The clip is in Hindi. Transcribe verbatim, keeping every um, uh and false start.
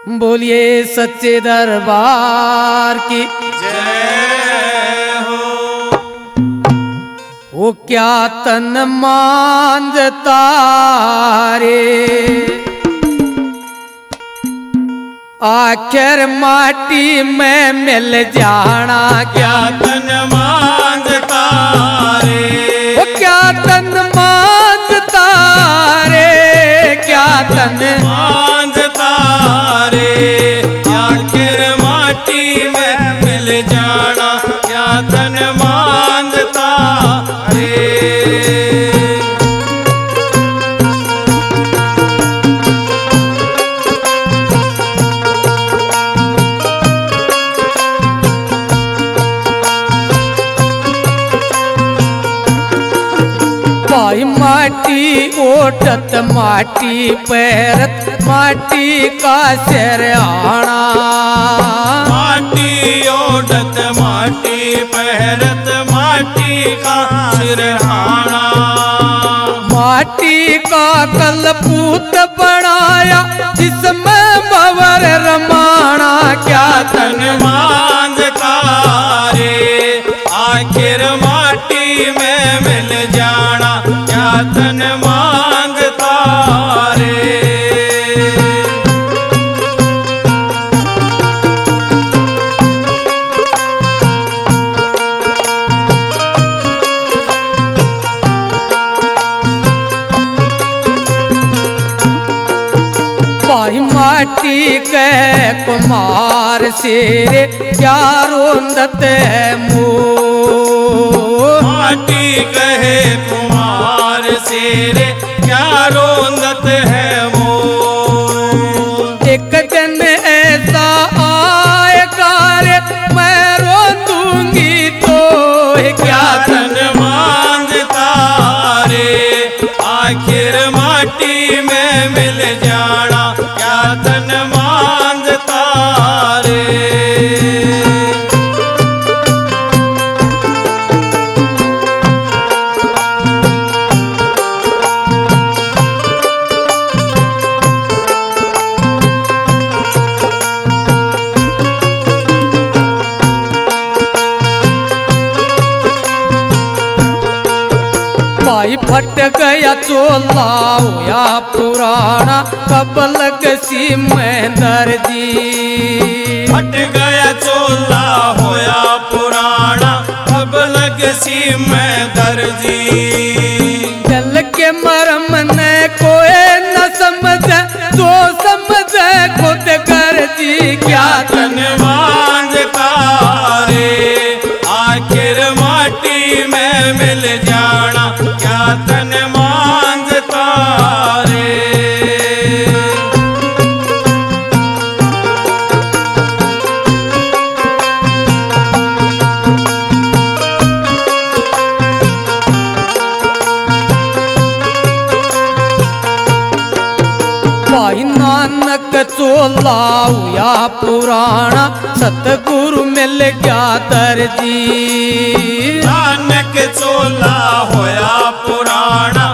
बोलिए सच्चे दरबार की जय हो। वो क्या तन मांझता रे, आखिर माटी में मिल जाना। क्या तन मांझता रे, वो क्या तन मांझता रे, क्या तन मांझता रे, आखिर माटी में मिल जाना। क्या तन मांझता रे। भाई माटी ओटत माटी पैरत माटी का सिर आना। माटी ओढ़त माटी पहरत माटी का सिरहाना। माटी का कलपूत बनाया जिसमें भंवर रमाना। क्या तन मांझता रे, आखिर माटी में मिल जाना। क्या तन मांझता रे। भाई माटी के कुमार से क्या रोंदत है मोर। माटी कहे कुमार से रे, क्या रोंदत है मोर। एक दिन ऐसा आएगा रे मैं रो दूंगी तो क्या तन मांझता रे, आखिर माटी में मिल जाना। क्या तन मांझता रे। भाई फट गया चोला होया पुराना कब लग सी में दर्जी। फट गया चोला होया पुराना अब लग सी में दर्जी। दिल के मरम ने कोई न समझे जो समझे खुद कर जी। क्या तन मांझता रे, आखिर माटी में मिल जाना। क्या तन मांझता रे। भाई नानक चोला हुआ पुराना सतगुरु मिल गया दर्जी। नानक चोला होया पुराना